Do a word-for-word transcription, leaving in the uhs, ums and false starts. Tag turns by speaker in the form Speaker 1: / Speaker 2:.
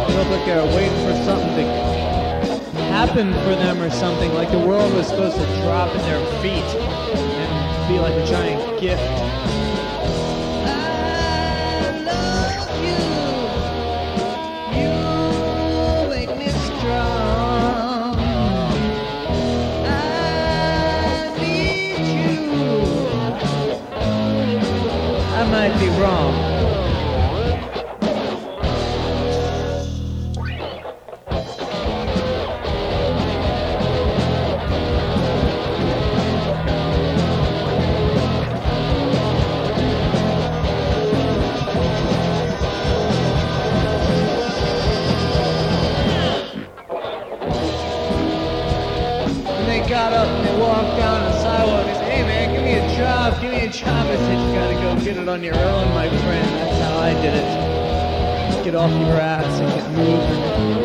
Speaker 1: They look like they're waiting for something to happen for them or something, like the world was supposed to drop at their feet and be like a giant gift.
Speaker 2: I love you. You make me strong. I need you.
Speaker 1: I might be wrong. Got up and they walked down the sidewalk and said, hey man, give me a job, give me a job. I said, you gotta go get it on your own, my friend. That's how I did it. Get off your ass and get moving.